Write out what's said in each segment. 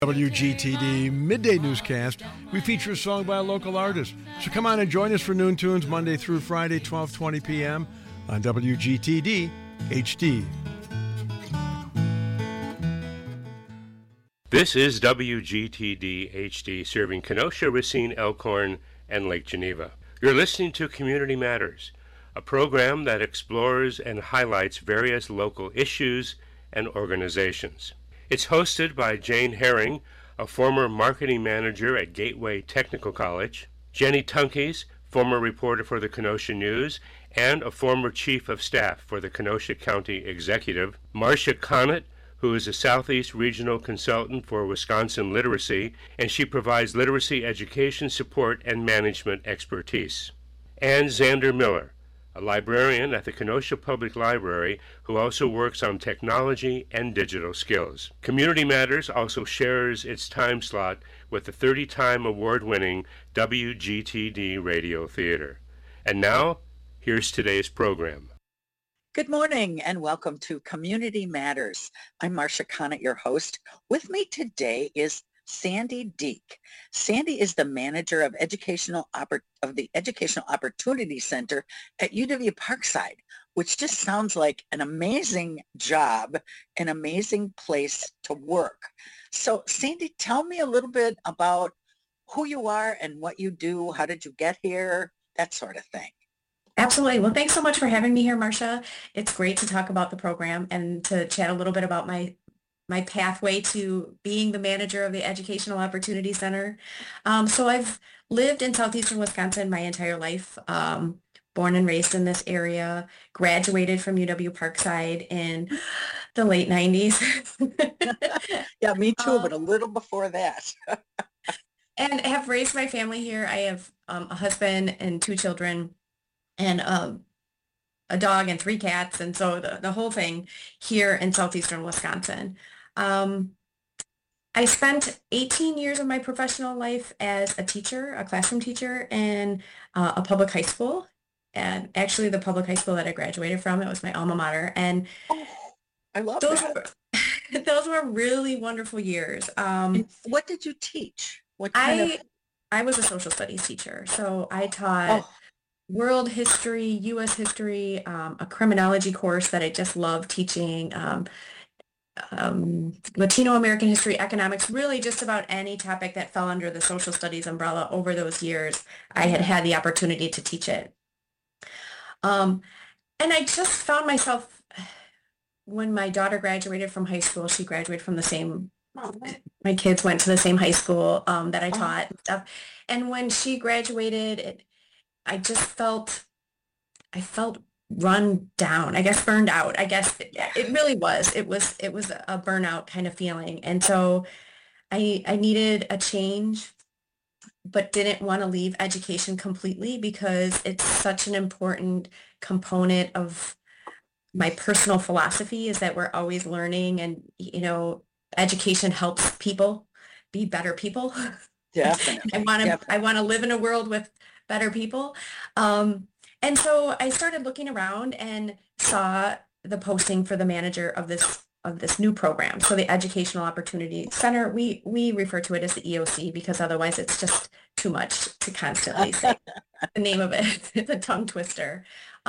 WGTD Midday Newscast. We feature a song by a local artist. So come on and join us for Noon Tunes Monday through Friday, 12:20 p.m. on WGTD HD. This is WGTD HD, serving Kenosha, Racine, Elkhorn, and Lake Geneva. You're listening to Community Matters, a program that explores and highlights various local issues and organizations. It's hosted by Jane Herring, a former marketing manager at Gateway Technical College, Jenny Tunkeys, former reporter for the Kenosha News, and a former chief of staff for the Kenosha County Executive, Marcia Connett, who is a Southeast Regional Consultant for Wisconsin Literacy, and she provides literacy education support and management expertise, and Xander Miller, a librarian at the Kenosha Public Library who also works on technology and digital skills. Community Matters also shares its time slot with the 30-time award-winning WGTD Radio Theater. And now, here's today's program. Good morning and welcome to Community Matters. I'm Marcia Connett, your host. With me today is Sandy Deek. Sandy is the manager of the Educational Opportunity Center at UW Parkside, which just sounds like an amazing job, an amazing place to work. So Sandy, tell me a little bit about who you are and what you do. How did you get here? That sort of thing. Absolutely. Well, thanks so much for having me here, Marcia. It's great to talk about the program and to chat a little bit about my pathway to being the manager of the Educational Opportunity Center. So I've lived in southeastern Wisconsin my entire life, born and raised in this area, graduated from UW Parkside in the late 90s. Yeah, me too, but a little before that. And have raised my family here. I have a husband and 2 children and a dog and 3 cats. And so the whole thing here in southeastern Wisconsin. I spent 18 years of my professional life as a teacher, a classroom teacher in a public high school. And actually the public high school that I graduated from, it was my alma mater. And I love that. Those were really wonderful years. What did you teach? I was a social studies teacher. So I taught world history, U.S. history, a criminology course that I just love teaching, Latino American history, economics, really just about any topic that fell under the social studies umbrella. Over those years, I had the opportunity to teach it. And I just found myself, when my daughter graduated from high school, she graduated from the same, my kids went to the same high school that I taught and stuff. And when she graduated, I felt run down, I guess burned out. I guess it really was. It was a burnout kind of feeling. And so I needed a change, but didn't want to leave education completely because it's such an important component of my personal philosophy is that we're always learning and, education helps people be better people. Definitely. I want to live in a world with better people. And so I started looking around and saw the posting for the manager of this new program. So the Educational Opportunity Center, we refer to it as the EOC because otherwise it's just too much to constantly say the name of it. It's a tongue twister.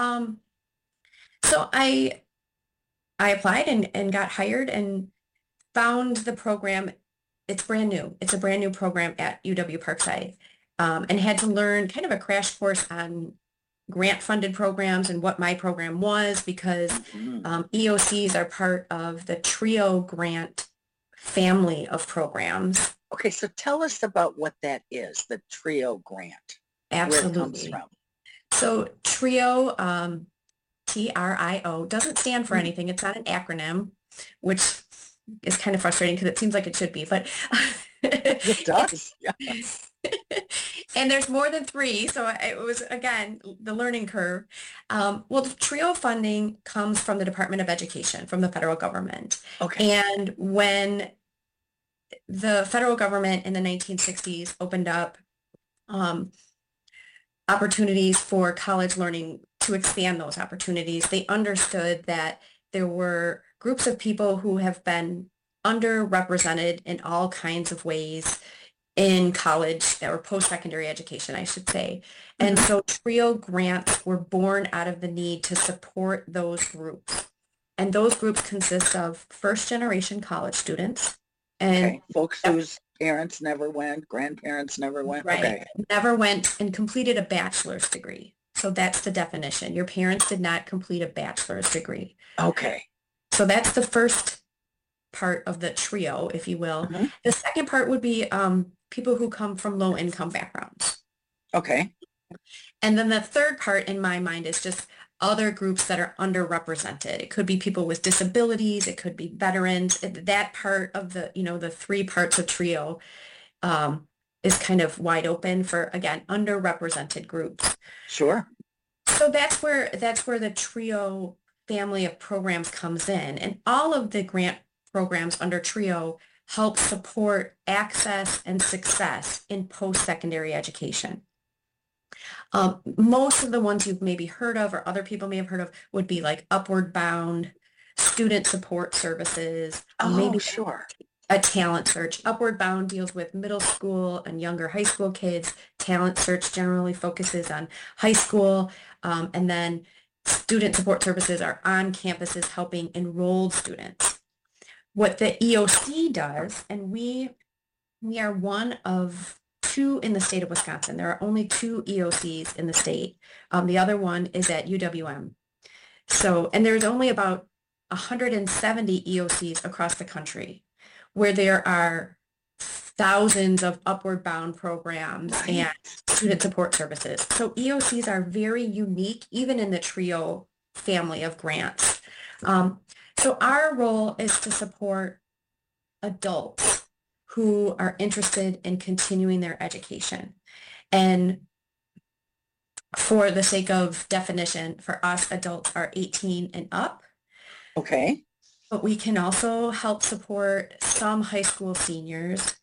So I applied and got hired and found the program. It's brand new. It's a brand new program at UW Parkside, and had to learn kind of a crash course on grant-funded programs and what my program was because EOCs are part of the TRIO grant family of programs. Okay, so tell us about what that is, the TRIO grant. Absolutely. Where it comes from. So TRIO, TRIO, doesn't stand for anything. It's not an acronym, which is kind of frustrating because it seems like it should be, but it does. Yeah. And there's more than 3, so it was, again, the learning curve. Well, the TRIO funding comes from the Department of Education, from the federal government. Okay. And when the federal government in the 1960s opened up opportunities for college learning to expand those opportunities, they understood that there were groups of people who have been underrepresented in all kinds of ways in college or post-secondary education, I should say. And so TRIO grants were born out of the need to support those groups. And those groups consist of first-generation college students. And folks whose parents never went, grandparents never went. Right. Never went and completed a bachelor's degree. So that's the definition. Your parents did not complete a bachelor's degree. Okay. So that's the first part of the TRIO, if you will. The second part would be people who come from low income backgrounds. Okay. And then the third part in my mind is just other groups that are underrepresented. It could be people with disabilities. It could be veterans. That part of the, the three parts of TRIO is kind of wide open for, again, underrepresented groups. Sure. So that's where the TRIO family of programs comes in. And all of the grant programs under TRIO help support access and success in post-secondary education. Most of the ones you've maybe heard of or other people may have heard of would be like Upward Bound, Student Support Services, maybe sure. A Talent Search. Upward Bound deals with middle school and younger high school kids. Talent Search generally focuses on high school. And then Student Support Services are on campuses helping enrolled students. What the EOC does, and we are one of two in the state of Wisconsin. There are only two EOCs in the state. The other one is at UWM. So, and there's only about 170 EOCs across the country, where there are thousands of Upward Bound programs and student support services. So EOCs are very unique, even in the TRIO family of grants. So our role is to support adults who are interested in continuing their education. And for the sake of definition, for us, adults are 18 and up. Okay. But we can also help support some high school seniors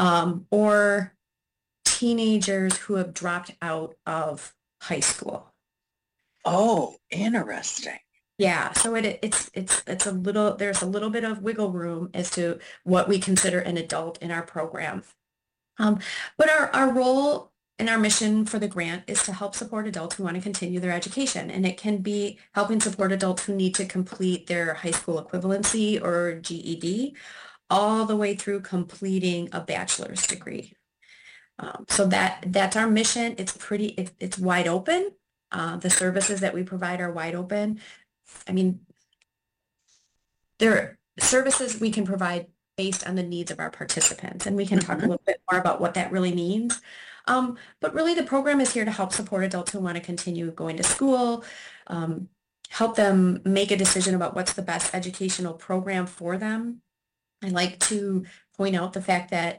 or teenagers who have dropped out of high school. Oh, interesting. Yeah, so it's a little, there's a little bit of wiggle room as to what we consider an adult in our program. But our role and our mission for the grant is to help support adults who want to continue their education. And it can be helping support adults who need to complete their high school equivalency or GED, all the way through completing a bachelor's degree. So that's our mission. It's wide open. The services that we provide are wide open. I mean, there are services we can provide based on the needs of our participants, and we can talk a little bit more about what that really means. But really, the program is here to help support adults who want to continue going to school, help them make a decision about what's the best educational program for them. I like to point out the fact that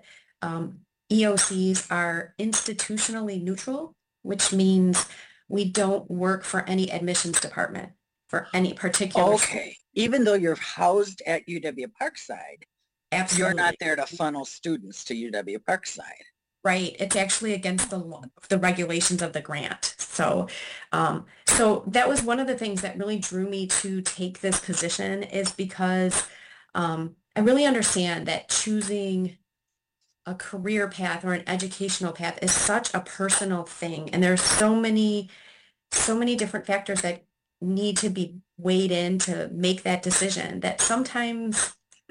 EOCs are institutionally neutral, which means we don't work for any admissions department for any particular school. Even though you're housed at UW-Parkside, absolutely, you're not there to funnel students to UW-Parkside. Right. It's actually against the regulations of the grant. So, so that was one of the things that really drew me to take this position, is because I really understand that choosing a career path or an educational path is such a personal thing, and there's so many different factors that need to be weighed in to make that decision, that sometimes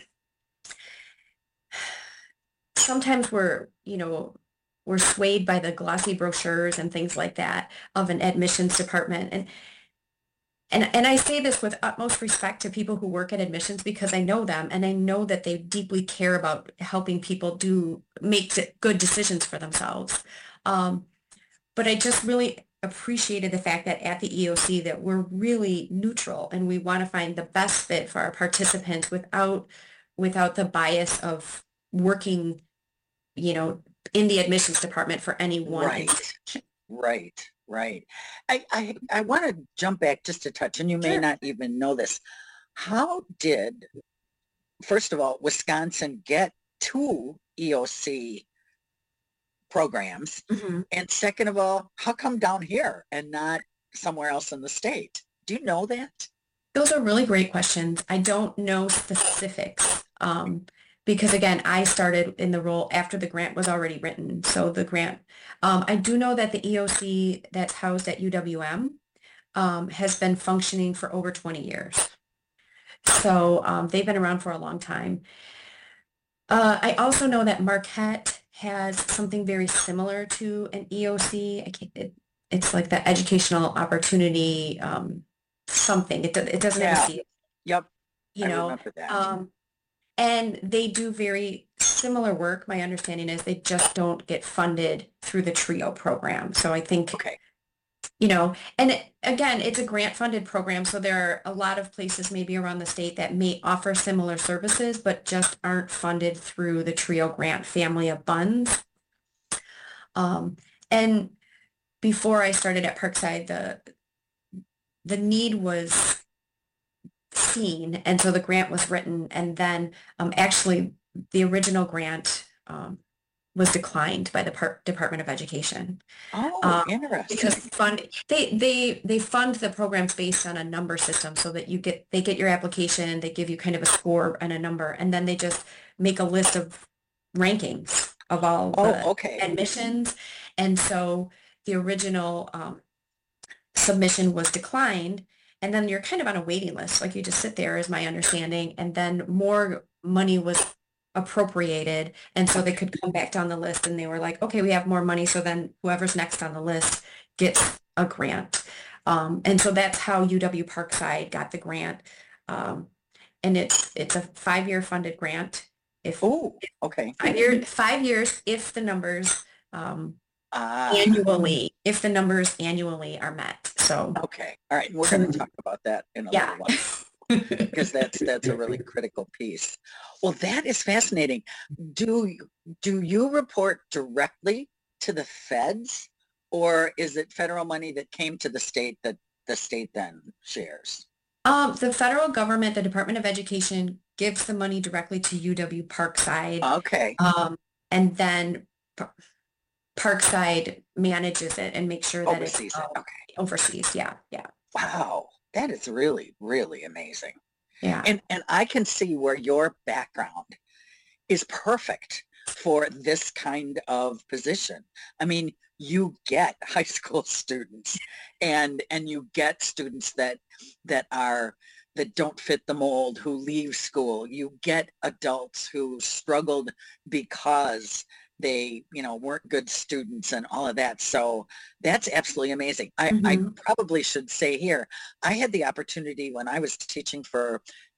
we're swayed by the glossy brochures and things like that of an admissions department. And I say this with utmost respect to people who work at admissions, because I know them and I know that they deeply care about helping people make good decisions for themselves. But I just really appreciated the fact that at the EOC that we're really neutral and we want to find the best fit for our participants without the bias of working, in the admissions department for any one institution. Right. I want to jump back just a touch, and you may not even know this. How did, first of all, Wisconsin get to EOC programs? And second of all, how come down here and not somewhere else in the state? Do you know that? Those are really great questions. I don't know specifics. because again, I started in the role after the grant was already written. So the grant, I do know that the EOC that's housed at UWM has been functioning for over 20 years. So they've been around for a long time. I also know that Marquette has something very similar to an EOC. It's like the educational opportunity something. It doesn't have a C. Yep. You I know, remember that. and they do very similar work. My understanding is they just don't get funded through the TRIO program. So I think, Okay. you know, and again, it's a grant funded program. So there are a lot of places maybe around the state that may offer similar services, but just aren't funded through the TRIO grant family of funds. And before I started at Parkside, the need was seen, and so the grant was written, and then actually the original grant was declined by the Department of Education. Oh, interesting. Because they fund the programs based on a number system, so that they get your application, they give you kind of a score and a number, and then they just make a list of rankings of all the admissions. And so the original submission was declined, and then you're kind of on a waiting list. Like, you just sit there, is my understanding, and then more money was appropriated, and so they could come back down the list, and they were like, okay, we have more money, so then whoever's next on the list gets a grant. And so that's how UW Parkside got the grant. And it's a 5-year funded grant. Okay. 5 years if the numbers annually, are met. So okay. All right. We're going to talk about that in a little while. Because that's a really critical piece. Well, that is fascinating. Do you report directly to the feds, or is it federal money that came to the state that the state then shares? The federal government, the Department of Education, gives the money directly to UW Parkside. Okay. And then Parkside manages it and makes sure that oversees it. Okay. Oversees. Yeah. Wow. That is really, really amazing. Yeah. And I can see where your background is perfect for this kind of position. I mean, you get high school students and you get students that don't fit the mold, who leave school. You get adults who struggled because they, weren't good students and all of that. So that's absolutely amazing. I probably should say here, I had the opportunity when I was teaching for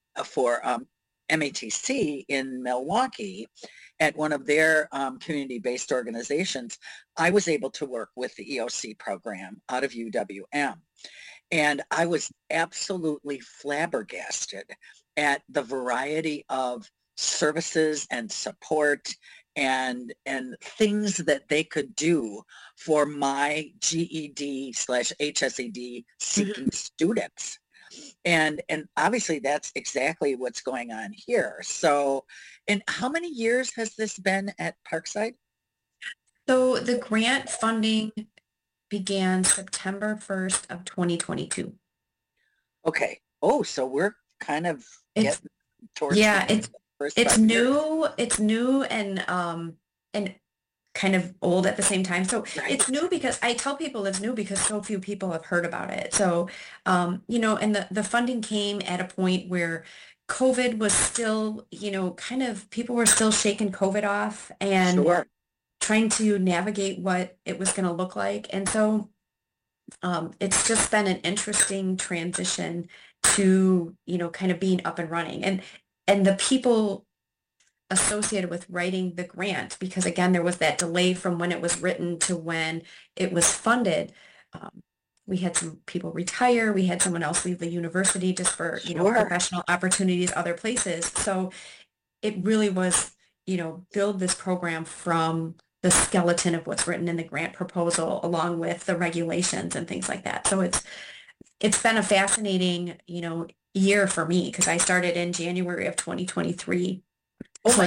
MATC in Milwaukee at one of their community-based organizations. I was able to work with the EOC program out of UWM. And I was absolutely flabbergasted at the variety of services and support and things that they could do for my GED/HSED seeking students. And obviously that's exactly what's going on here. So, and how many years has this been at Parkside? So the grant funding began September 1st of 2022. Okay. Oh, so we're kind of getting towards it's new and kind of old at the same time. So It's new because I tell people it's new because so few people have heard about it. So, and the funding came at a point where COVID was still, kind of, people were still shaking COVID off and trying to navigate what it was going to look like. And so it's just been an interesting transition to, kind of being up and running. And the people associated with writing the grant, because again, there was that delay from when it was written to when it was funded. We had some people retire. We had someone else leave the university just for, professional opportunities, other places. So it really was, build this program from the skeleton of what's written in the grant proposal, along with the regulations and things like that. So it's been a fascinating, year for me, because I started in January of 2023. So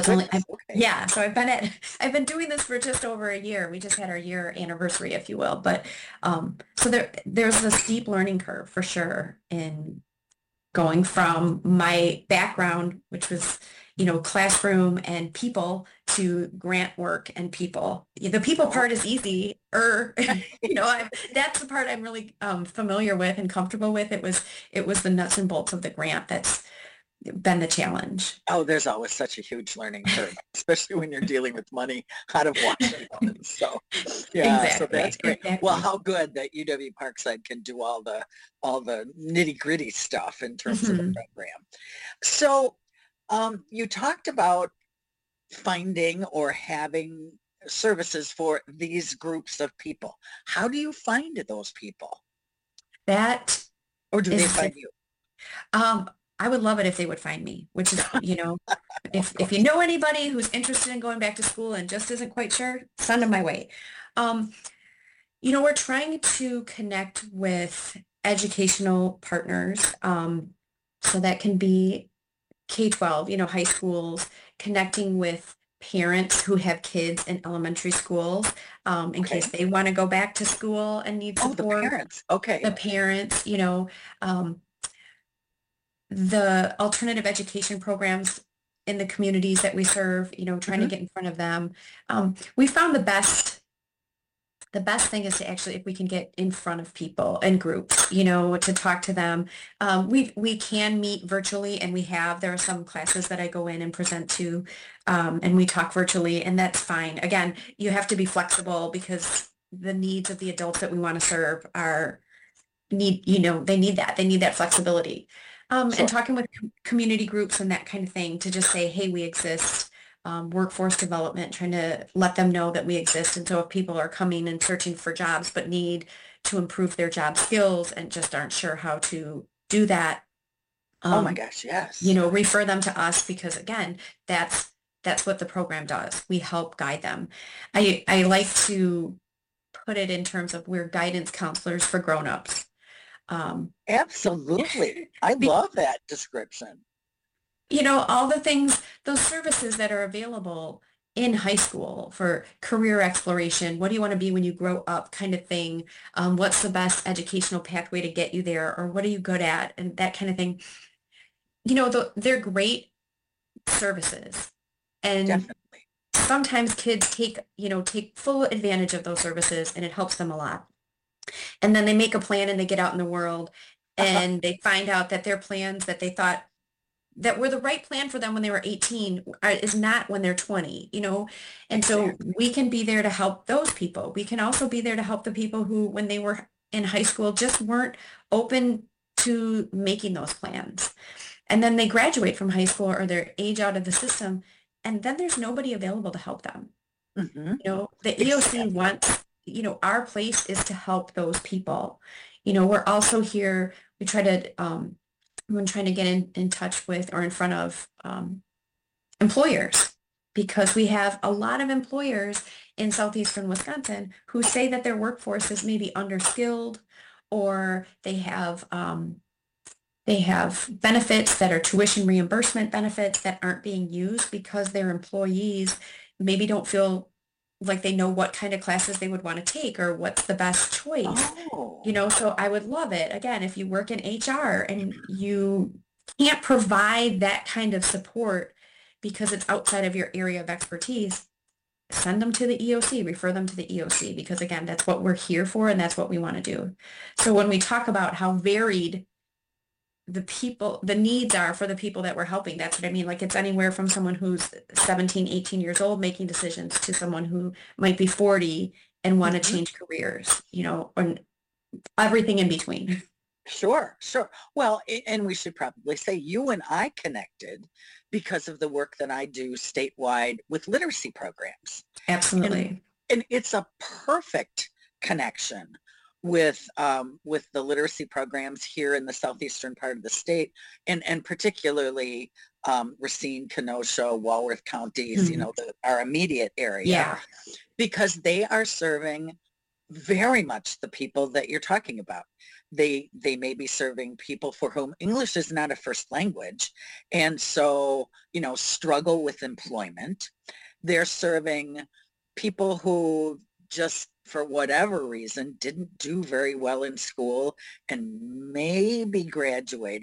I've been doing this for just over a year. We just had our year anniversary, if you will. But so there's a steep learning curve for sure in going from my background, which was, classroom and people to grant work and people. The people part is easy, or that's the part I'm really familiar with and comfortable with. It was the nuts and bolts of the grant that's been the challenge. Oh, there's always such a huge learning curve, especially when you're dealing with money out of Washington. So, yeah, Exactly. so that's great. Exactly. Well, how good that UW Parkside can do all the nitty gritty stuff in terms of the program. So, you talked about finding or having services for these groups of people. How do you find those people? That Or do they is, find you? I would love it if they would find me, which is, if you know anybody who's interested in going back to school and just isn't quite sure, send them my way. We're trying to connect with educational partners. So that can be K-12, high schools, connecting with parents who have kids in elementary schools, in case they want to go back to school and need support. Oh, the parents. Okay. The parents, the alternative education programs in the communities that we serve, trying to get in front of them. We found the best thing is to actually, if we can get in front of people and groups, to talk to them. We can meet virtually, and there are some classes that I go in and present to, and we talk virtually, and that's fine. Again, you have to be flexible because the needs of the adults that we want to serve they need that flexibility. Sure. And talking with community groups and that kind of thing to just say, hey, we exist, workforce development, trying to let them know that we exist. And so if people are coming and searching for jobs but need to improve their job skills and just aren't sure how to do that. Oh my gosh, yes. Refer them to us, because again, that's what the program does. We help guide them. I like to put it in terms of we're guidance counselors for grown-ups. Absolutely. I love that description. All the things, those services that are available in high school for career exploration, what do you want to be when you grow up kind of thing, what's the best educational pathway to get you there, or what are you good at, and that kind of thing. They're great services. And definitely, sometimes kids take full advantage of those services, and it helps them a lot. And then they make a plan and they get out in the world and they find out that their plans that they thought that were the right plan for them when they were 18 is not when they're 20, And so we can be there to help those people. We can also be there to help the people who, when they were in high school, just weren't open to making those plans. And then they graduate from high school or they age out of the system, and then there's nobody available to help them. The EOC wants, our place is to help those people. We're also here, we try to, when trying to get in touch with or in front of employers, because we have a lot of employers in southeastern Wisconsin who say that their workforce is maybe underskilled, or they have benefits that are tuition reimbursement benefits that aren't being used because their employees maybe don't feel like they know what kind of classes they would want to take or what's the best choice. So I would love it, again, if you work in HR and you can't provide that kind of support because it's outside of your area of expertise, send them to the EOC, refer them to the EOC, because again, that's what we're here for and that's what we want to do. So when we talk about how varied the needs are for the people that we're helping, that's what I mean. Like, it's anywhere from someone who's 17, 18 years old making decisions to someone who might be 40 and want to change careers, and everything in between. Sure. Well, and we should probably say you and I connected because of the work that I do statewide with literacy programs. Absolutely. And it's a perfect connection with the literacy programs here in the southeastern part of the state, and particularly Racine, Kenosha, Walworth counties, our immediate area. Yeah. Because they are serving very much the people that you're talking about. They may be serving people for whom English is not a first language, and so, struggle with employment. They're serving people who just, for whatever reason, didn't do very well in school and maybe graduated, but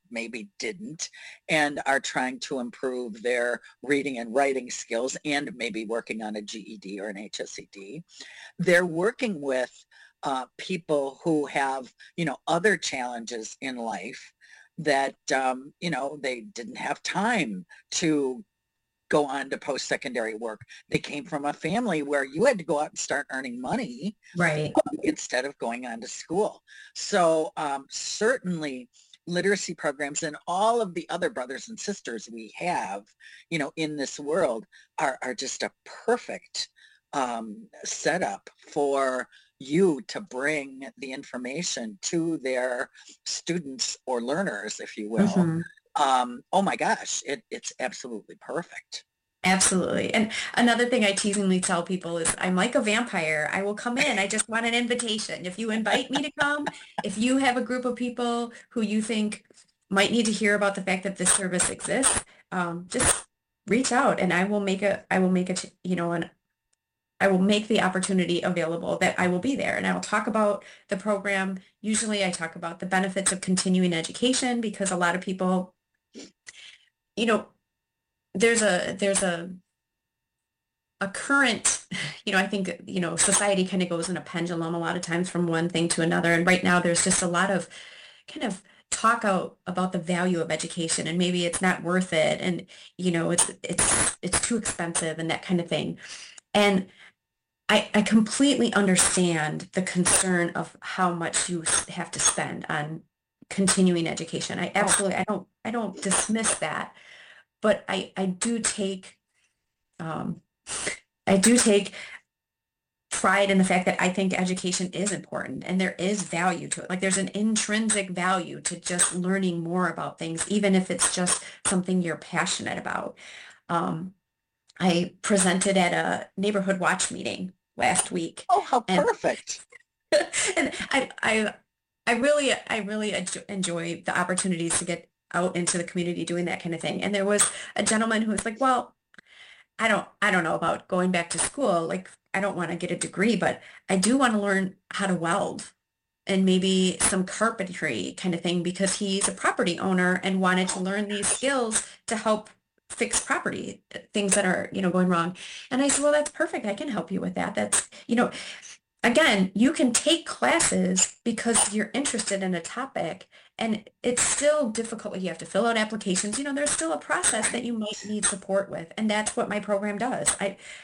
maybe didn't and are trying to improve their reading and writing skills and maybe working on a GED or an HSED. They're working with people who have, other challenges in life that, they didn't have time to go on to post-secondary work. They came from a family where you had to go out and start earning money, Right. Instead of going on to school. So certainly literacy programs and all of the other brothers and sisters we have, in this world are just a perfect setup for you to bring the information to their students or learners, if you will. Mm-hmm. Oh my gosh, it's absolutely perfect. Absolutely. And another thing I teasingly tell people is I'm like a vampire. I will come in. I just want an invitation. If you invite me to come, if you have a group of people who you think might need to hear about the fact that this service exists, just reach out and I will make the opportunity available that I will be there and I will talk about the program. Usually I talk about the benefits of continuing education because a lot of people, there's a current, I think, society kind of goes in a pendulum a lot of times from one thing to another. And right now there's just a lot of kind of talk about the value of education and maybe it's not worth it. And, it's too expensive and that kind of thing. And I completely understand the concern of how much you have to spend on continuing education. I don't dismiss that. But I do take pride in the fact that I think education is important and there is value to it. Like there's an intrinsic value to just learning more about things, even if it's just something you're passionate about. I presented at a neighborhood watch meeting last week. Oh, how perfect! And I really enjoy the opportunities to get out into the community doing that kind of thing. And there was a gentleman who was like, well, I don't know about going back to school. Like, I don't want to get a degree, but I do want to learn how to weld and maybe some carpentry kind of thing because he's a property owner and wanted to learn these skills to help fix property, things that are, going wrong. And I said, well, that's perfect. I can help you with that. That's, again, you can take classes because you're interested in a topic and it's still difficult. You have to fill out applications. There's still a process that you might need support with. And that's what my program does.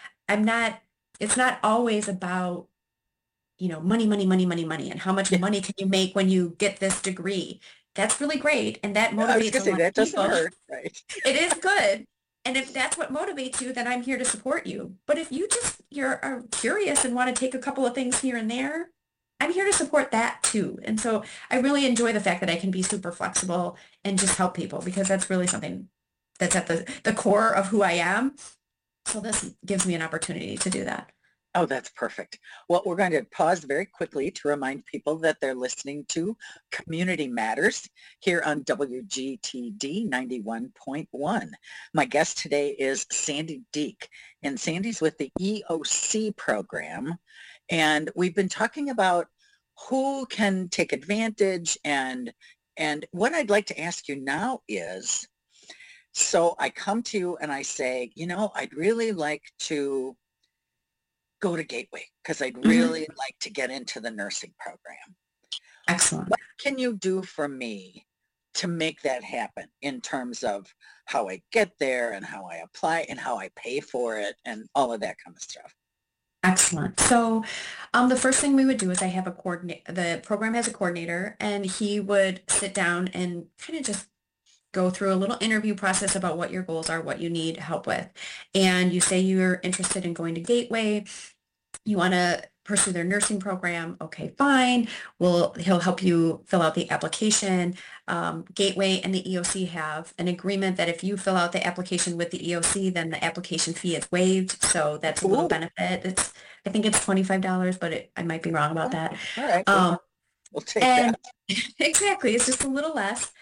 It's not always about, money, and how much money can you make when you get this degree. That's really great. And that motivates a lot that of doesn't people. hurt, right? It is good. And if that's what motivates you, then I'm here to support you. But if you're curious and want to take a couple of things here and there, I'm here to support that too. And so I really enjoy the fact that I can be super flexible and just help people because that's really something that's at the core of who I am. So this gives me an opportunity to do that. Oh, that's perfect. Well, we're going to pause very quickly to remind people that they're listening to Community Matters here on WGTD 91.1. My guest today is Sandy Deek, and Sandy's with the EOC program. And we've been talking about who can take advantage and what I'd like to ask you now is, so I come to you and I say, I'd really like to go to Gateway because I'd really like to get into the nursing program. Excellent. What can you do for me to make that happen in terms of how I get there and how I apply and how I pay for it and all of that kind of stuff? Excellent. So the first thing we would do is I have the program has a coordinator and he would sit down and kind of just go through a little interview process about what your goals are, what you need help with. And you say you're interested in going to Gateway, you want to pursue their nursing program. Okay, fine. He'll help you fill out the application. Gateway and the EOC have an agreement that if you fill out the application with the EOC, then the application fee is waived. So that's a little benefit. I think it's $25, but I might be wrong about that. All right. We'll take that. Exactly. It's just a little less.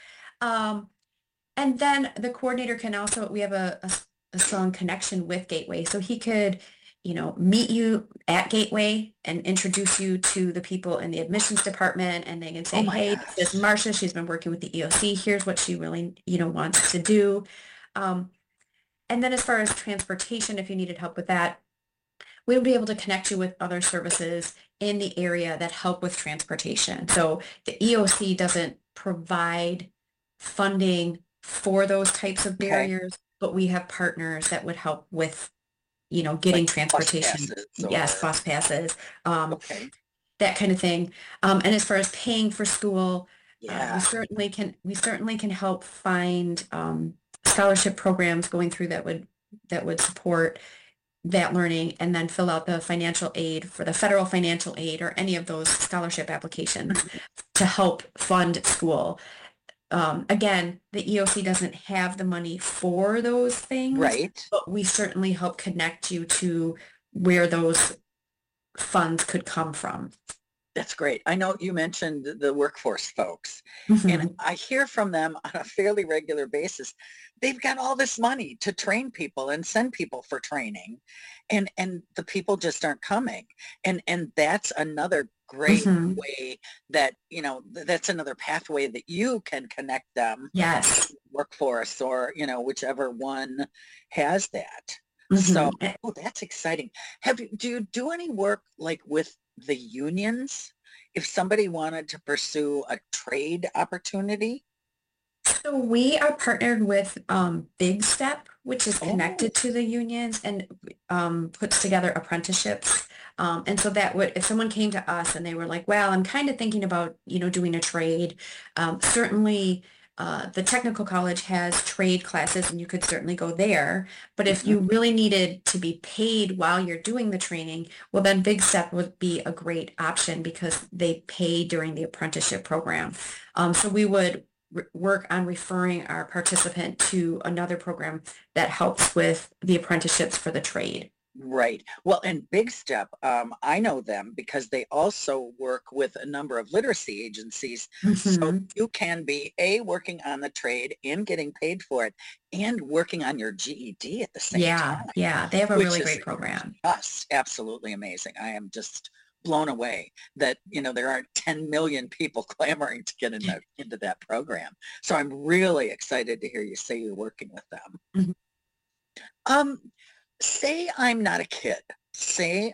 And then the coordinator can also, we have a strong connection with Gateway. So he could, meet you at Gateway and introduce you to the people in the admissions department, and they can say, Oh my hey, gosh. this is Marcia. She's been working with the EOC. Here's what she really, wants to do. And then as far as transportation, if you needed help with that, we would be able to connect you with other services in the area that help with transportation. So the EOC doesn't provide funding for those types of Okay. barriers, but we have partners that would help with, getting Like bus transportation. passes Yes, or, bus passes, okay. that kind of thing. And as far as paying for school, Yeah. we certainly can help find scholarship programs going through that would support that learning, and then fill out the financial aid for the federal financial aid or any of those scholarship applications to help fund school. Again, the EOC doesn't have the money for those things, Right. but we certainly help connect you to where those funds could come from. That's great. I know you mentioned the workforce folks, Mhm. and I hear from them on a fairly regular basis. They've got all this money to train people and send people for training, and the people just aren't coming. And that's another great Mhm. way that, that's another pathway that you can connect them Yes. to the workforce, or, whichever one has that. Mhm. So, oh, that's exciting. Do you do any work like with the unions if somebody wanted to pursue a trade opportunity? So we are partnered with Big Step, which is Oh, connected to the unions and puts together apprenticeships. And so that would, if someone came to us and they were like, well, I'm kind of thinking about, doing a trade, certainly the technical college has trade classes and you could certainly go there. But if mhm. you really needed to be paid while you're doing the training, well, then Big Step would be a great option because they pay during the apprenticeship program. So we would work on referring our participant to another program that helps with the apprenticeships for the trade. Right. Well, and Big Step, I know them because they also work with a number of literacy agencies. So Mhm. you can be working on the trade and getting paid for it, and working on your GED at the same Yeah, time, yeah, they have a which really is great program. just absolutely amazing. I am just blown away that, there aren't 10 million people clamoring to get into that program. So I'm really excited to hear you say you're working with them. Mhm. Um, Say I'm not a kid. Say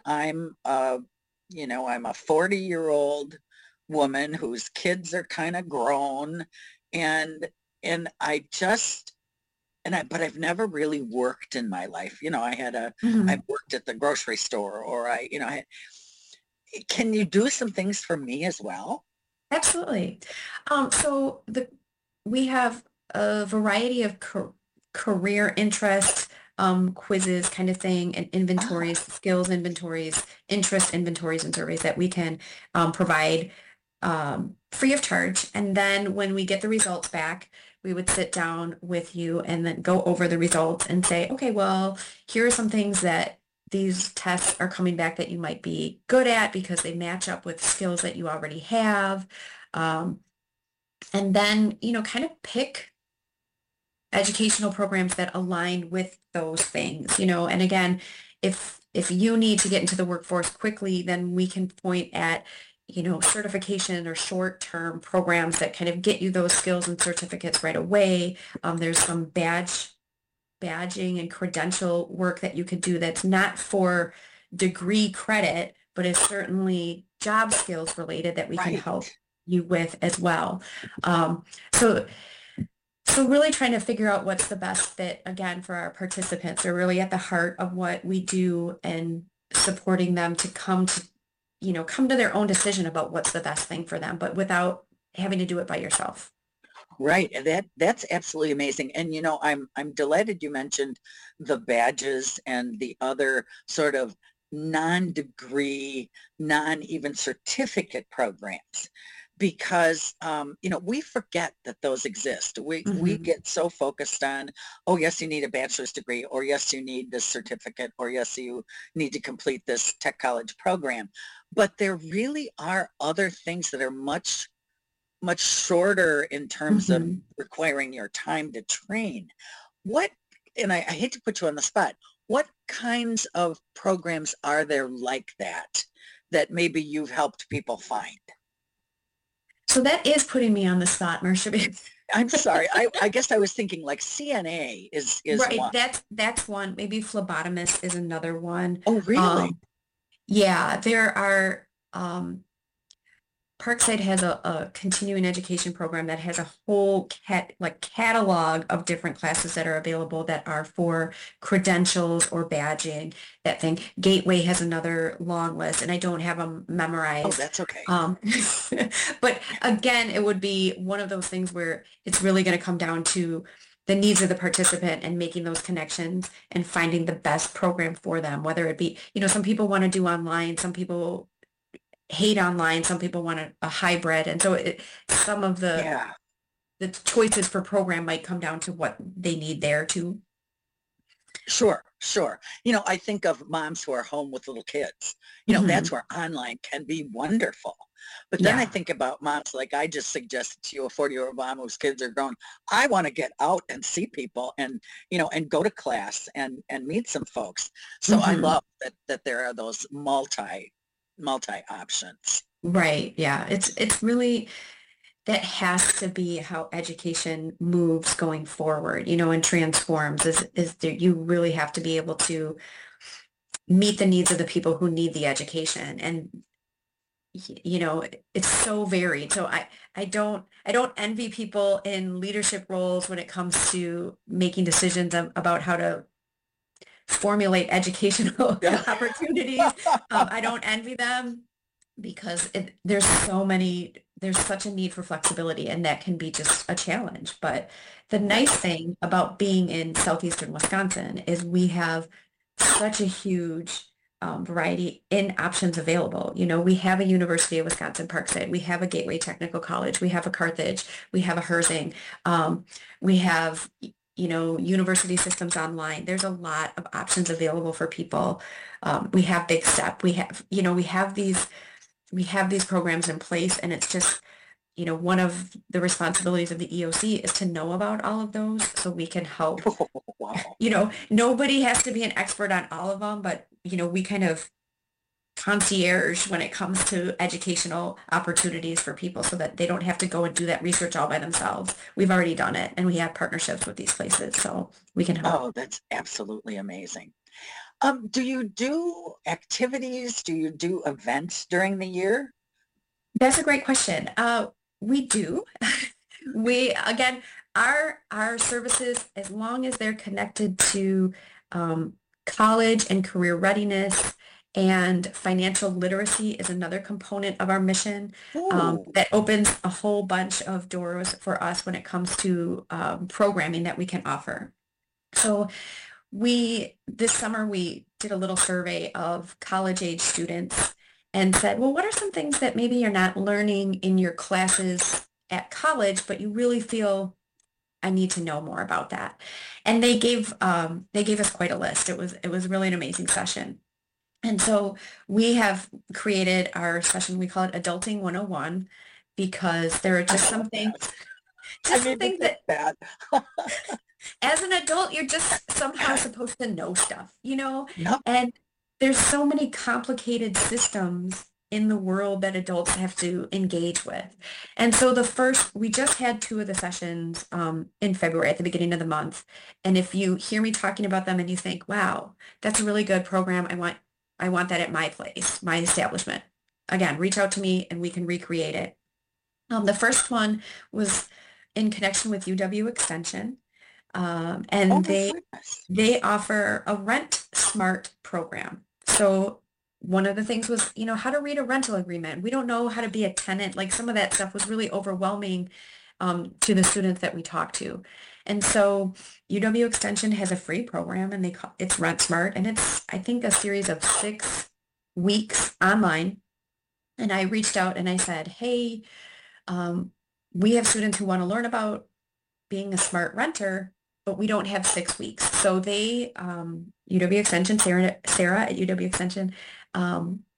I'm a 40-year-old woman whose kids are kind of grown, and I just but I've never really worked in my life. I've Mhm. worked at the grocery store, or can you do some things for me as well? Absolutely. So we have a variety of career interests, quizzes kind of thing, and inventories, Ah, skills inventories, interest inventories, and surveys that we can provide free of charge. And then when we get the results back, we would sit down with you and then go over the results and say, okay, well, here are some things that these tests are coming back that you might be good at because they match up with skills that you already have. Um, and then, kind of pick educational programs that align with those things, and again, if you need to get into the workforce quickly, then we can point at, certification or short-term programs that kind of get you those skills and certificates right away. There's some badging and credential work that you could do that's not for degree credit, but is certainly job skills related that we can right. help you with as well. Um, so so really trying to figure out what's the best fit again for our participants are really at the heart of what we do, and supporting them to come to their own decision about what's the best thing for them, but without having to do it by yourself. Right. And that's absolutely amazing. And I'm delighted you mentioned the badges and the other sort of non-degree, non-even certificate programs, because we forget that those exist. We Hmm. get so focused on, oh yes, you need a bachelor's degree, or yes, you need this certificate, or yes, you need to complete this tech college program. But there really are other things that are much shorter in terms of Hmm. requiring your time to train. What, and I hate to put you on the spot, What kinds of programs are there like that maybe you've helped people find? So that is putting me on the spot, Marcia. I'm sorry. I guess I was thinking like CNA is Right, one. that's one. Maybe phlebotomist is another one. Oh, really? Yeah, there are Parkside has a continuing education program that has a whole catalog of different classes that are available that are for credentials or badging, that thing. Gateway has another long list, and I don't have them Oh, memorized. that's okay. But again, it would be one of those things where it's really going to come down to the needs of the participant and making those connections and finding the best program for them, whether it be, some people want to do online, some people hate online, some people want a hybrid, and so some of Yeah. the choices for program might come down to what they need there too. Sure, sure. I think of moms who are home with little kids. That's where online can be wonderful. But then I Yeah. think about moms like I just suggested to you, a 40-year-old mom whose kids are grown. I want to get out and see people and go to class and meet some folks. So I hmm love that there are those multi options. Right. Yeah. It's really, that has to be how education moves going forward, and transforms is there, you really have to be able to meet the needs of the people who need the education. And it's so varied. So I don't envy people in leadership roles when it comes to making decisions about how to formulate educational Yeah. opportunities. I don't envy them because there's such a need for flexibility, and that can be just a challenge. But the nice thing about being in southeastern Wisconsin is we have such a huge variety in options available. We have a University of Wisconsin Parkside, we have a Gateway Technical College, we have a Carthage, we have a Herzing, we have university systems online. There's a lot of options available for people. We have Big Step. We have these programs in place, and it's just, one of the responsibilities of the EOC is to know about all of those so we can help. Wow. Nobody has to be an expert on all of them, but, we kind of concierge when it comes to educational opportunities for people so that they don't have to go and do that research all by themselves. We've already done it, and we have partnerships with these places, so we can help. Oh, that's absolutely amazing. Do you do activities? Do you do events during the year? That's a great question. We do. Again, our services, as long as they're connected to college and career readiness, and financial literacy is another component of our mission Ooh. that opens a whole bunch of doors for us when it comes to programming that we can offer. So this summer, we did a little survey of college-age students and said, well, what are some things that maybe you're not learning in your classes at college, but you really feel I need to know more about that? And they gave us quite a list. It was really an amazing session. And so we have created our session, we call it Adulting 101, because there are just some things, that. as an adult, you're just somehow supposed to know stuff, Yep. and there's so many complicated systems in the world that adults have to engage with. And so we just had 2 of the sessions in February at the beginning of the month. And if you hear me talking about them and you think, wow, that's a really good program, I want that at my place, my establishment. Again, reach out to me and we can recreate it. The first one was in connection with UW Extension, and Oh, that's nice. they offer a Rent Smart program. So one of the things was, how to read a rental agreement. We don't know how to be a tenant. Like, some of that stuff was really overwhelming to the students that we talked to. And so UW Extension has a free program, and it's Rent Smart, and it's, I think, a series of 6 weeks online. And I reached out and I said, hey, we have students who want to learn about being a smart renter, but we don't have 6 weeks. So UW Extension, Sarah at UW Extension,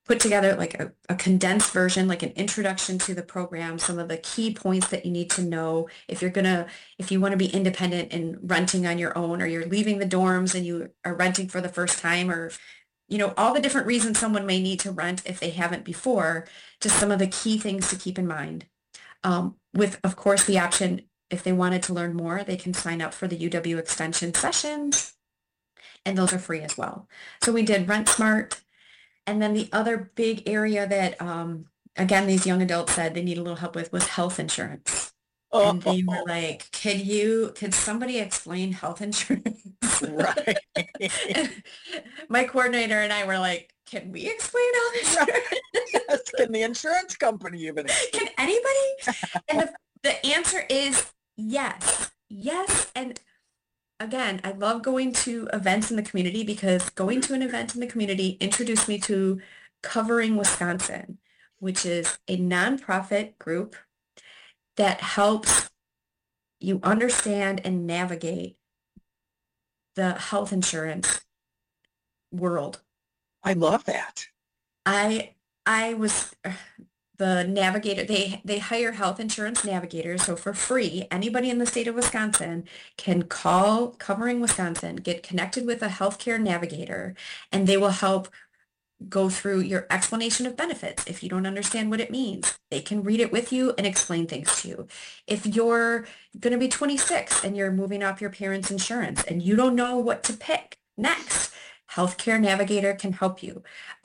put together like a condensed version, like an introduction to the program, some of the key points that you need to know if you want to be independent and renting on your own, or you're leaving the dorms and you are renting for the first time, or all the different reasons someone may need to rent if they haven't before, just some of the key things to keep in mind. With, of course, the option, if they wanted to learn more, they can sign up for the UW Extension sessions, and those are free as well. So we did Rent Smart. And then the other big area that, again, these young adults said they need a little help with was health insurance. Oh, and they were like, could somebody explain health insurance? right. My coordinator and I were like, can we explain health insurance? Yes, can the insurance company even explain? Can anybody? And the answer is yes. Yes. And again, I love going to events in the community, because going to an event in the community introduced me to Covering Wisconsin, which is a nonprofit group that helps you understand and navigate the health insurance world. I love that. I was the navigator. They hire health insurance navigators. So for free, anybody in the state of Wisconsin can call Covering Wisconsin, get connected with a healthcare navigator, and they will help go through your explanation of benefits. If you don't understand what it means, they can read it with you and explain things to you. If you're going to be 26 and you're moving off your parents' insurance and you don't know what to pick next, Healthcare Navigator can help you.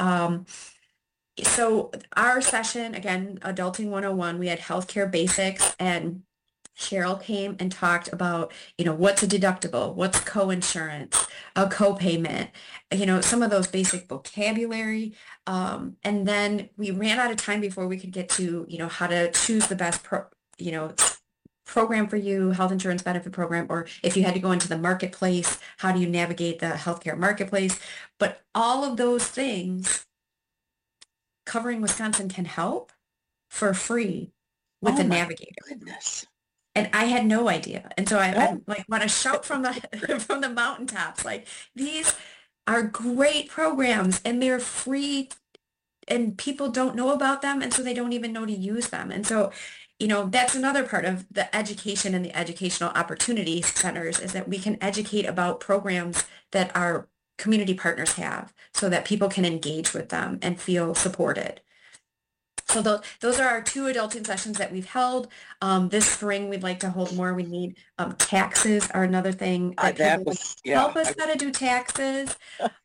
So our session, again, Adulting 101, we had healthcare basics, and Cheryl came and talked about, what's a deductible, what's co-insurance, a co-payment, some of those basic vocabulary. And then we ran out of time before we could get to, how to choose the best, program for you, health insurance benefit program, or if you had to go into the marketplace, how do you navigate the healthcare marketplace? But all of those things, Covering Wisconsin can help for free with the navigator. Goodness. And I had no idea. And so I like want to shout from the from the mountaintops, like, these are great programs and they're free, and people don't know about them, and so they don't even know to use them. And so, that's another part of the education and the educational opportunity centers, is that we can educate about programs that our community partners have, so that people can engage with them and feel supported. So those are our 2 adulting sessions that we've held. This spring, we'd like to hold more. We need taxes are another thing that help us how to do taxes,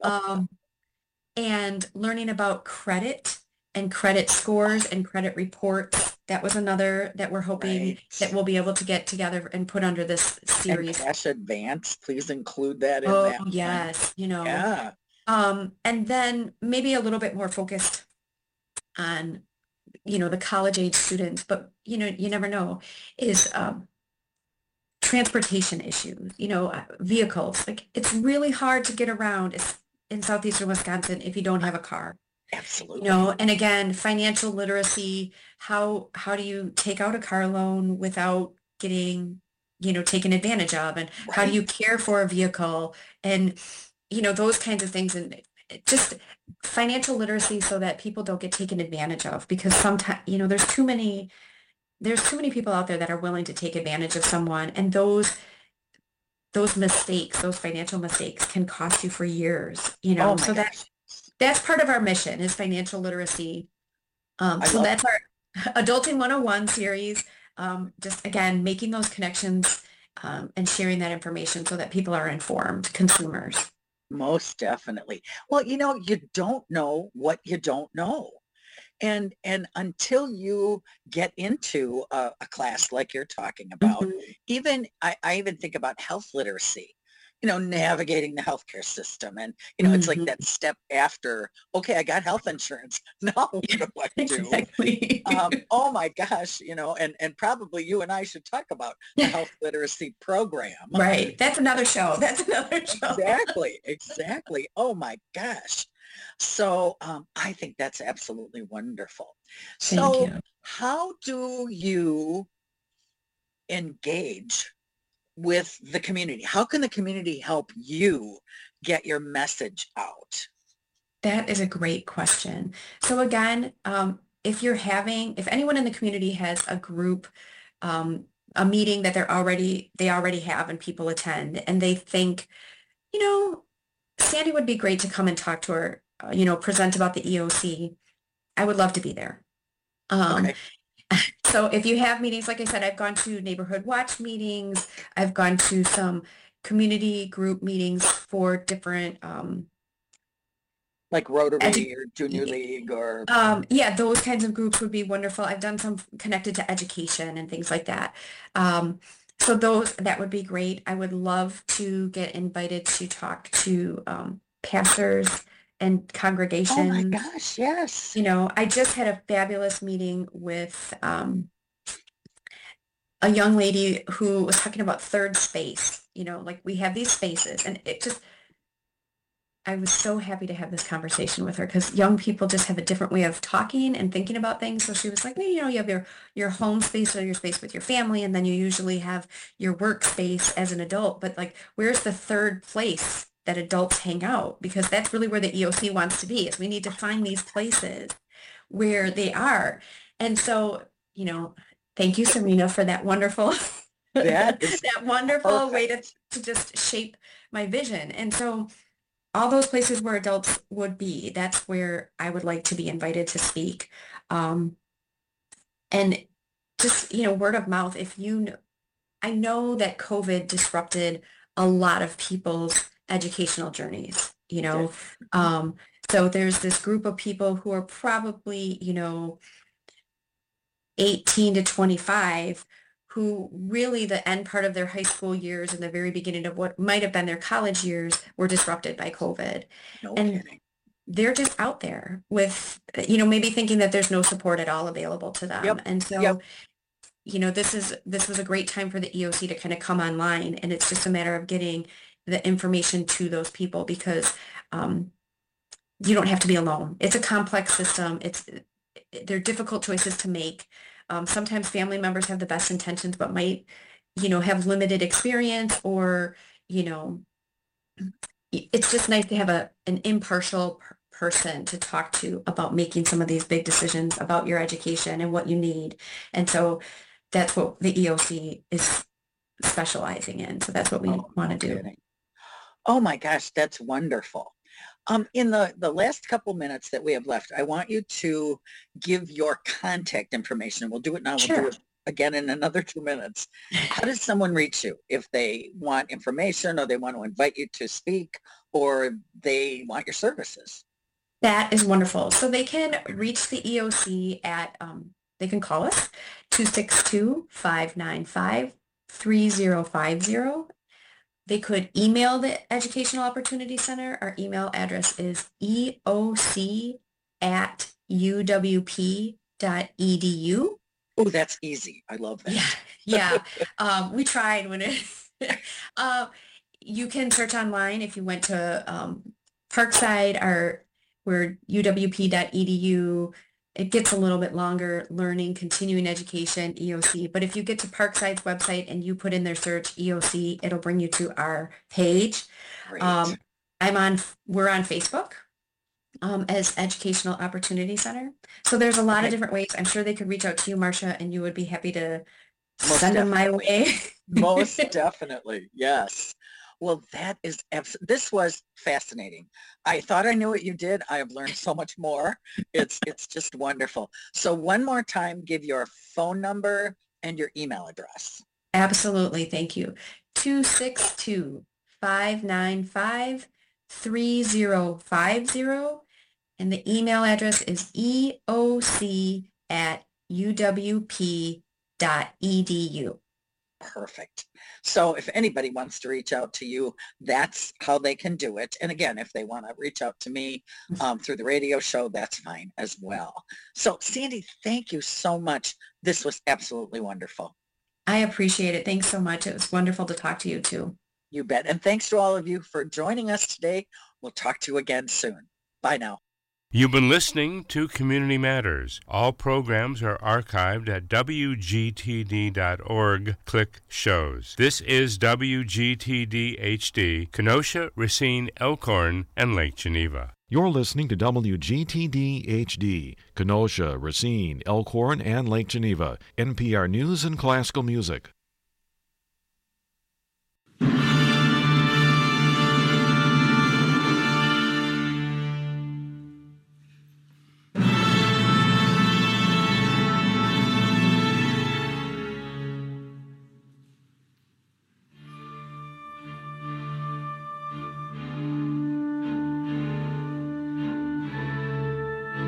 and learning about credit and credit scores and credit reports. That was another that we're hoping that we'll be able to get together and put under this series. And cash advance, please include that in that. Oh, yes. Yeah. And then maybe a little bit more focused on, the college age students, but, you never know, is transportation issues, vehicles. Like, it's really hard to get around in southeastern Wisconsin if you don't have a car. Absolutely. And again, financial literacy, how do you take out a car loan without getting, taken advantage of, and how do you care for a vehicle, and, those kinds of things, and just financial literacy, so that people don't get taken advantage of, because sometimes, there's too many people out there that are willing to take advantage of someone, and those mistakes, those financial mistakes, can cost you for years, so that's part of our mission, is financial literacy. So that's our Adulting 101 series. Just, again, making those connections and sharing that information so that people are informed consumers. Most definitely. Well, you don't know what you don't know. And until you get into a class like you're talking about, even I even think about health literacy, navigating the healthcare system. And, it's like that step after, okay, I got health insurance. Now what do I do? Exactly. Oh my gosh, and probably you and I should talk about the health literacy program. Right. That's another show. Exactly. Oh my gosh. So I think that's absolutely wonderful. So how do you engage with the community? How can the community help you get your message out? That is a great question. So again, if anyone in the community has a group, um, a meeting that they already have and people attend, and they think, you know, Sandy would be great to come and talk to her, present about the EOC. I would love to be there. Um, Okay. so if you have meetings, like I said, I've gone to neighborhood watch meetings. I've gone to some community group meetings for different Like edu- Rotary or Junior League or, yeah, those kinds of groups would be wonderful. I've done some connected to education and things like that. Um, so that would be great. I would love to get invited to talk to pastors and oh my congregations. gosh, yes. I just had a fabulous meeting with a young lady who was talking about third space. Like we have these spaces, and I was so happy to have this conversation with her because young people just have a different way of talking and thinking about things. So she was like, well, you have your home space or your space with your family, and then you usually have your workspace as an adult. But like, where's the third place that adults hang out? Because that's really where the EOC wants to be, is we need to find these places where they are. And so, thank you, Serena, for that wonderful That is that wonderful way perfect. to just shape my vision. And so all those places where adults would be, that's where I would like to be invited to speak. Um, and just, word of mouth, I know that COVID disrupted a lot of people's educational journeys, It did. Um, so there's this group of people who are probably, 18 to 25, who really the end part of their high school years and the very beginning of what might have been their college years were disrupted by COVID. No And kidding. they're just out there with, maybe thinking that there's no support at all available to them. Yep. And Yep. so, this was a great time for the EOC to kind of come online, and it's just a matter of getting the information to those people because you don't have to be alone. It's a complex system. They're difficult choices to make. Sometimes family members have the best intentions, but might, have limited experience, or, it's just nice to have an impartial person to talk to about making some of these big decisions about your education and what you need. And so that's what the EOC is specializing in. So that's what we Oh, want no to do. kidding. Oh my gosh, that's wonderful. In the last couple minutes that we have left, I want you to give your contact information. We'll do it now. We'll do Sure. it again in another 2 minutes. How does someone reach you if they want information or they want to invite you to speak or they want your services? That is wonderful. So they can reach the EOC they can call us 262-595-3050. They could email the Educational Opportunity Center. Our email address is eoc@uwp.edu. Oh, that's easy. I love that. Yeah, yeah. We tried when it. You can search online if you went to Parkside, we're uwp.edu. It gets a little bit longer, learning, continuing education, EOC. But if you get to Parkside's website and you put in their search EOC, it'll bring you to our page. Great. We're on Facebook as Educational Opportunity Center. So there's a lot of different ways. I'm sure they could reach out to you, Marcia, and you would be happy to Most send them my definitely. way. Most definitely. Yes. Well, this was fascinating. I thought I knew what you did. I have learned so much more. It's just wonderful. So one more time, give your phone number and your email address. Absolutely. Thank you. 262-595-3050. And the email address is eoc@uwp.edu. Perfect. So if anybody wants to reach out to you, that's how they can do it. And again, if they want to reach out to me through the radio show, that's fine as well. So Sandy, thank you so much. This was absolutely wonderful. I appreciate it. Thanks so much. It was wonderful to talk to you too. You bet. And thanks to all of you for joining us today. We'll talk to you again soon. Bye now. You've been listening to Community Matters. All programs are archived at wgtd.org. Click Shows. This is WGTD HD, Kenosha, Racine, Elkhorn, and Lake Geneva. You're listening to WGTD HD, Kenosha, Racine, Elkhorn, and Lake Geneva, NPR News and Classical Music.